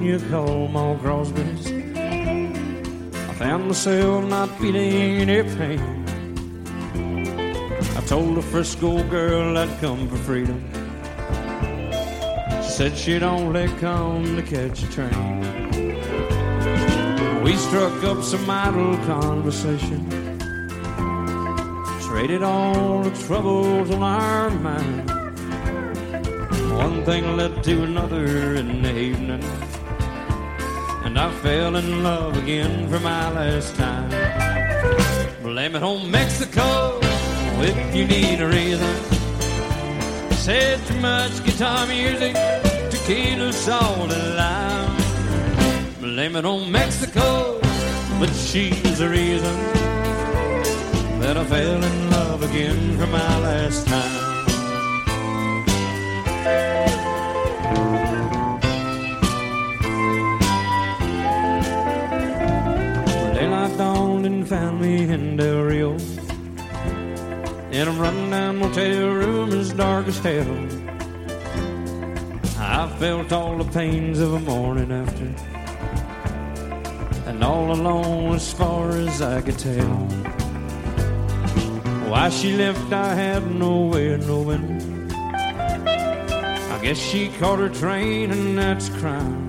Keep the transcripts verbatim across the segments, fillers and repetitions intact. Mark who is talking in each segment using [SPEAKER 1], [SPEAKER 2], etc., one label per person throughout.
[SPEAKER 1] you call my Crosby's. I found myself not feeling any pain. I told a Frisco girl I'd come for freedom. She said she'd only come to catch a train. We struck up some idle conversation, traded all the troubles on our mind. One thing led to another in the evening, and I fell in love again for my last time. Blame it on Mexico if you need a reason. Said too much guitar music, tequila, salt, and lime. Blame it on Mexico, but she's the reason that I fell in love again for my last time. Daylight dawned and found me in Del Rio, in a rundown motel room as dark as hell. I felt all the pains of a morning after, and all alone as far as I could tell. Why she left I had no way of knowing. I guess she caught her train and that's crime.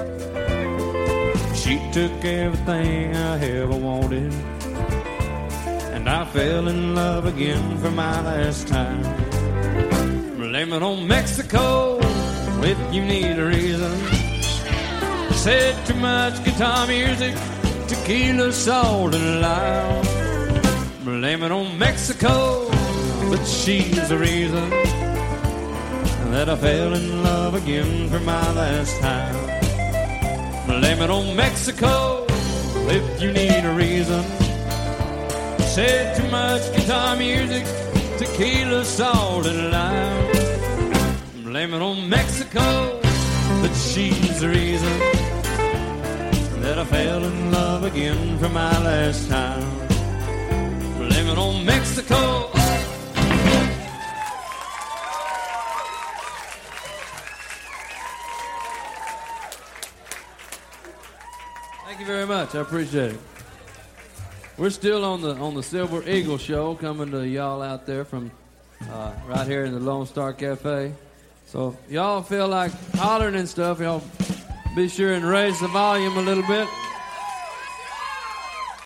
[SPEAKER 1] She took everything I ever wanted, and I fell in love again for my last time. Blame it on Mexico if you need a reason. Said too much guitar music, tequila, salt, and lime. Blame it on Mexico, but she's the reason that I fell in love again for my last time. Blame it on Mexico if you need a reason. Said too much guitar music, tequila, salt, and lime. Blame it on Mexico, but she's the reason that I fell in love again for my last time. Blame it on Mexico. Thank you very much. I appreciate it. We're still on the on the Silver Eagle Show, coming to y'all out there from uh, right here in the Lone Star Cafe. So if y'all feel like hollering and stuff, y'all be sure and raise the volume a little bit.